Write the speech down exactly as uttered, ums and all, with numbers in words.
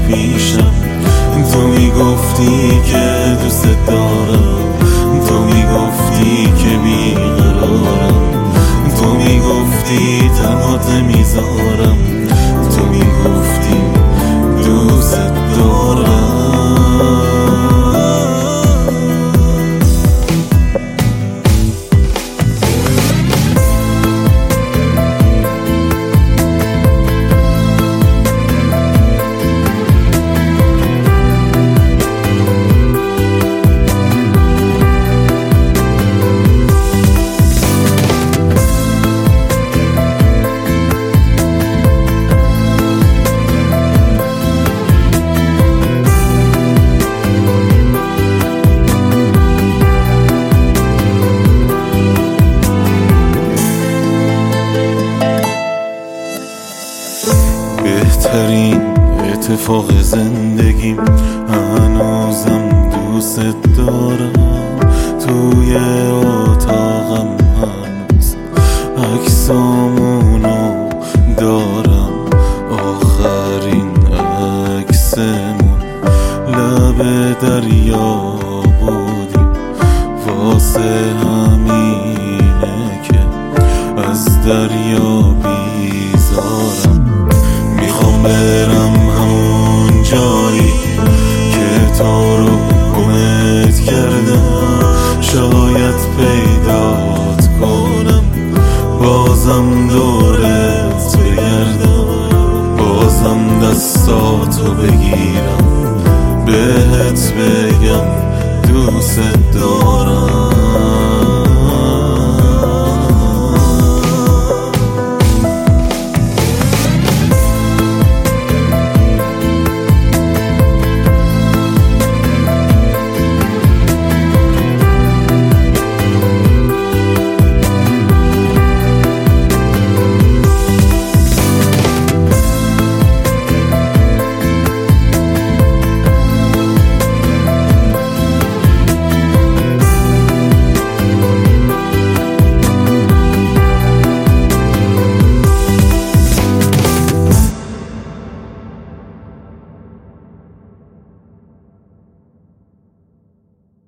پیشم. تو میگفتی که دوست دارم، تو میگفتی که بیقرارم، تو میگفتی تنهات نمیذارم، تو میگفتی دوست دارم. بهترین اتفاق زندگیم هنوزم دوست دارم. توی اتاقم هنوز عکسامونو دارم، آخرین عکسمون لب دریا بودیم، واسه همینه که از دریا بیزارم. میخوام برم همون جایی که تو رو گمت کردم، شاید پیدات کنم، بازم دورت بگردم، بازم دستاتو بگیرم، بهت بگم دوست دارم.